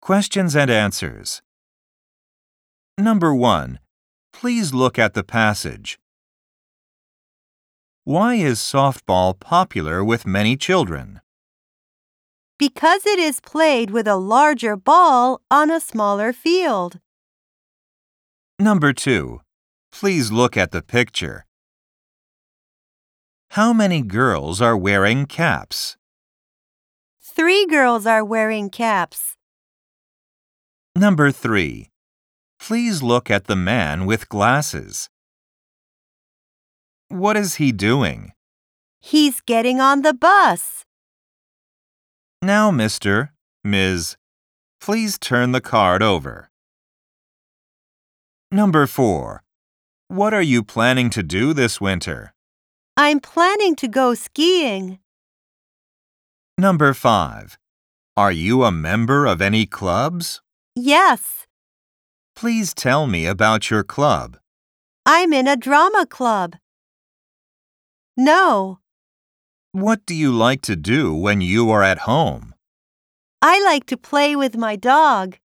Questions and answers. Number 1. Please look at the passage. Why is softball popular with many children? Because it is played with a larger ball on a smaller field. Number 2. Please look at the picture. How many girls are wearing caps? 3 girls are wearing caps. Number 3. Please look at the man with glasses. What is he doing? He's getting on the bus. Now, Mr. Ms. Please turn the card over. Number 4. What are you planning to do this winter? I'm planning to go skiing. Number 5. Are you a member of any clubs? Yes, Please tell me about your club. I'm in a drama club. No, What do you like to do when you are at home? I like to play with my dog.